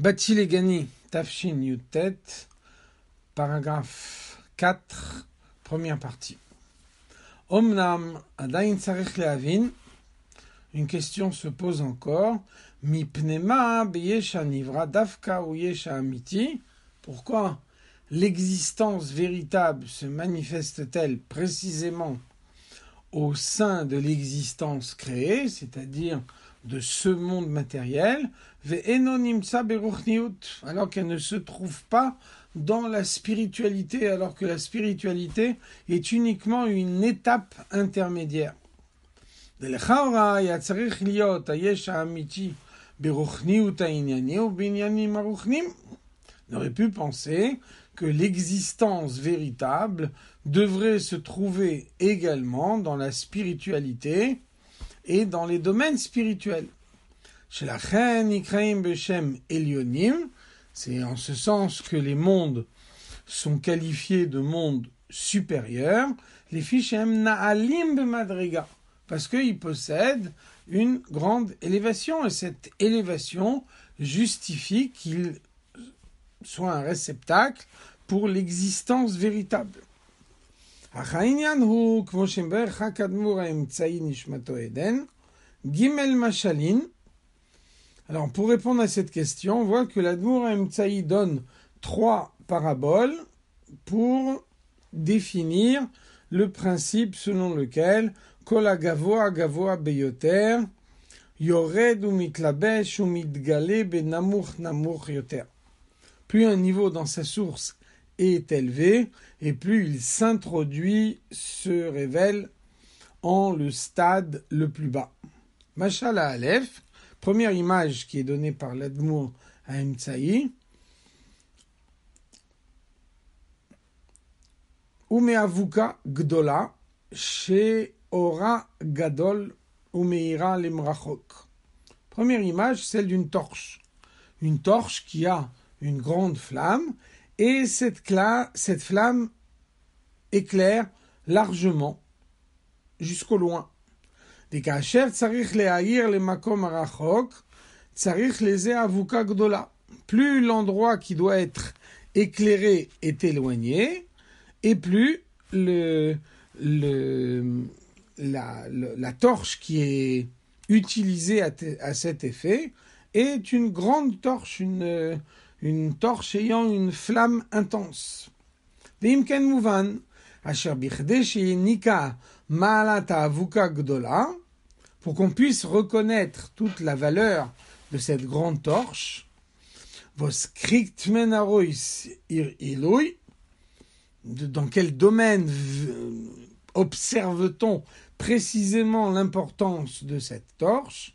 Batsi-Legani, Tafshin Yutet, paragraphe 4, première partie. Omnam Adain Tsarich Lehavin, une question se pose encore. Mipnema beyesha nivra dafka ou yesha amiti. Pourquoi l'existence véritable se manifeste-t-elle précisément au sein de l'existence créée, c'est-à-dire de ce monde matériel, alors qu'elle ne se trouve pas dans la spiritualité, alors que la spiritualité est uniquement une étape intermédiaire. On aurait pu penser que l'existence véritable devrait se trouver également dans la spiritualité et dans les domaines spirituels. C'est en ce sens que les mondes sont qualifiés de mondes supérieurs, les fichem na'alim b'madriga, parce qu'ils possèdent une grande élévation, et cette élévation justifie qu'ils soient un réceptacle pour l'existence véritable. Gimel Machalin. Alors, pour répondre à cette question, on voit que l'Admour Emtsaï donne 3 paraboles pour définir le principe selon lequel Kol agavoa gavoa beyoter yored ou mitlabesh ou mitgale benamuch namuch yoter. Plus un niveau dans sa source est élevé, et plus il s'introduit, se révèle en le stade le plus bas. Mashal Aleph, première image qui est donnée par l'Admour à Emtsaï. Umeavuka gdola, she ora gadol umeira lemrachok. Première image, celle d'une torche. Une torche qui a une grande flamme, et cette flamme éclaire largement jusqu'au loin. Plus l'endroit qui doit être éclairé est éloigné, et plus la torche qui est utilisée à cet effet est une grande torche, une torche ayant une flamme intense. Pour qu'on puisse reconnaître toute la valeur de cette grande torche, dans quel domaine observe-t-on précisément l'importance de cette torche?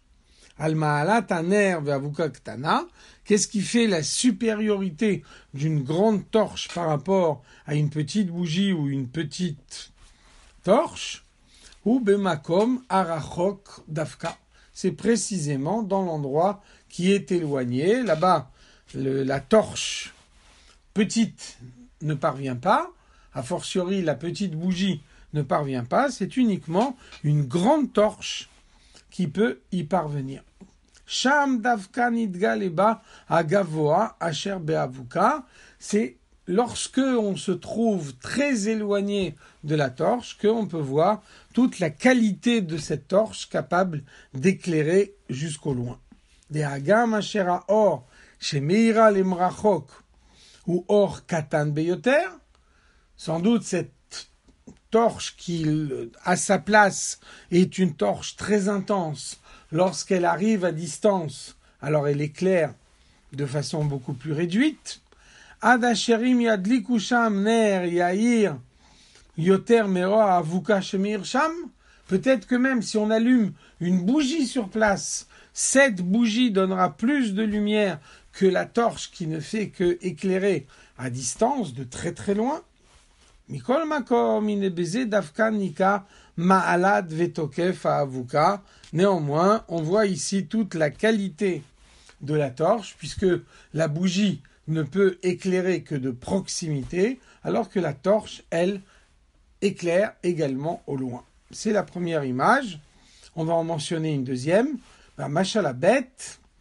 Qu'est-ce qui fait la supériorité d'une grande torche par rapport à une petite bougie ou une petite torche? Ou bemakom arachok dafka. C'est précisément dans l'endroit qui est éloigné. Là-bas, la torche petite ne parvient pas. A fortiori, la petite bougie ne parvient pas. C'est uniquement une grande torche qui peut y parvenir. Sham davka nidga leba agavoa asher beavuka. C'est lorsque on se trouve très éloigné de la torche qu'on peut voir toute la qualité de cette torche capable d'éclairer jusqu'au loin. De hagam asher or shemeira lemrachok ou or katan beyoter. Sans doute cette torche qui, à sa place, est une torche très intense. Lorsqu'elle arrive à distance, alors elle éclaire de façon beaucoup plus réduite. Ad asherim yadliku sham ner yair yoter mera avuka shemir sham. Peut-être que même si on allume une bougie sur place, cette bougie donnera plus de lumière que la torche qui ne fait que éclairer à distance, de très très loin. Mikol makom inebeze davka nika ma'alad vetokef avuka. Néanmoins, on voit ici toute la qualité de la torche, puisque la bougie ne peut éclairer que de proximité, alors que la torche, elle, éclaire également au loin. C'est la première image. On va en mentionner une deuxième. Machalabet,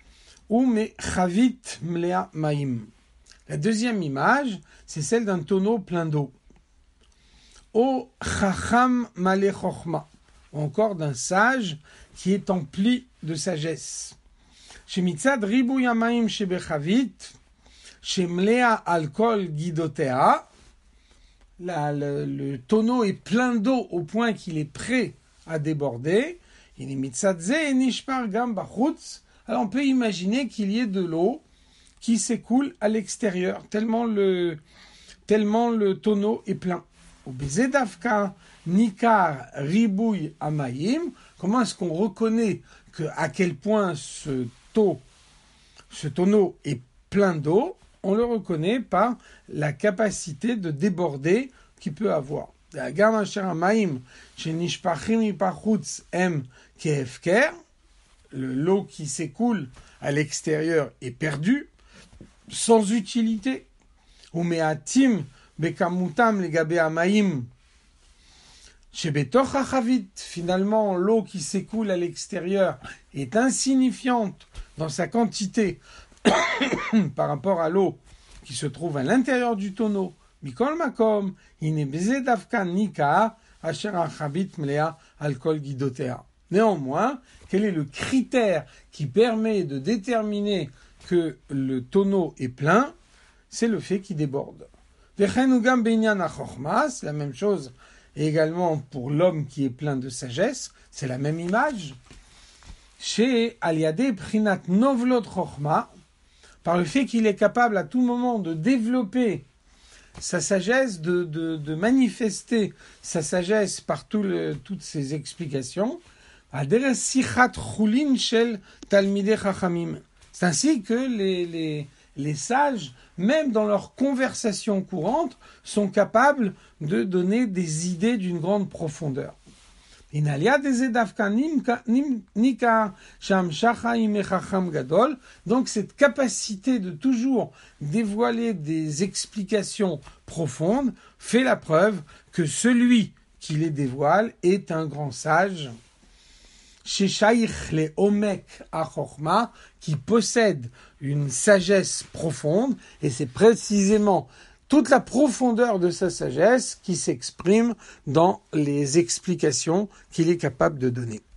ou mechavit mlea maim. La deuxième image, c'est celle d'un tonneau plein d'eau. O chacham male chochma, ou encore d'un sage qui est empli de sagesse. Shemitzad ribuy hamaim shebechavit, shemlea alkol gidotea. Le tonneau est plein d'eau au point qu'il est prêt à déborder. Alors on peut imaginer qu'il y ait de l'eau qui s'écoule à l'extérieur, tellement le tonneau est plein. Nikar ribouy amayim. Comment est-ce qu'on reconnaît à quel point ce tonneau est plein d'eau? On le reconnaît par la capacité de déborder qu'il peut avoir. L'eau qui s'écoule à l'extérieur est perdue, sans utilité. Finalement, l'eau qui s'écoule à l'extérieur est insignifiante dans sa quantité par rapport à l'eau qui se trouve à l'intérieur du tonneau. Mikol makom, nika asher achabit mlea alkol gidotea. Néanmoins, quel est le critère qui permet de déterminer que le tonneau est plein? C'est le fait qu'il déborde. Vechenugam beinyan achorma, c'est la même chose également pour l'homme qui est plein de sagesse, c'est la même image. Chez aliade prinat novlot chorma, par le fait qu'il est capable à tout moment de développer sa sagesse, de manifester sa sagesse par toutes ses explications. C'est ainsi que les sages, même dans leur conversation courante, sont capables de donner des idées d'une grande profondeur. Donc cette capacité de toujours dévoiler des explications profondes fait la preuve que celui qui les dévoile est un grand sage, qui possède une sagesse profonde, et c'est précisément toute la profondeur de sa sagesse qui s'exprime dans les explications qu'il est capable de donner.